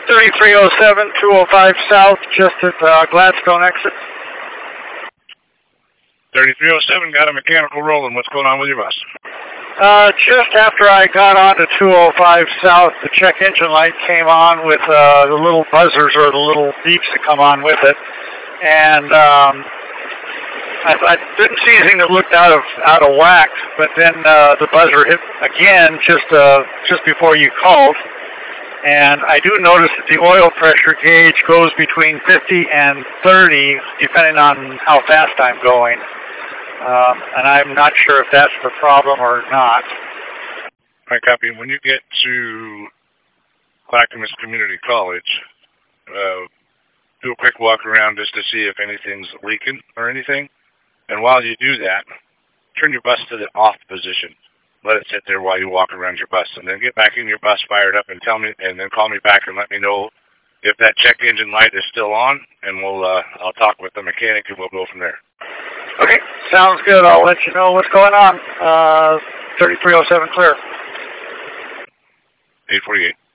3307, 205 South, just at Gladstone exit. 3307, got a mechanical rolling. What's going on with your bus? Just after I got onto 205 South, the check engine light came on with the little buzzers or the little beeps that come on with it, and I didn't see anything that looked out of whack. But then the buzzer hit again just before you called, and I do notice that the oil pressure gauge goes between 50 and 30, depending on how fast I'm going. And I'm not sure if that's the problem or not. All right, copy. When you get to Clackamas Community College, do a quick walk around just to see if anything's leaking or anything. And while you do that, turn your bus to the off position. Let it sit there while you walk around your bus, and then get back in your bus fired up and tell me, and then call me back and let me know if that check engine light is still on, and I'll talk with the mechanic and we'll go from there. Okay, sounds good. I'll let you know what's going on. 3307 clear. 848.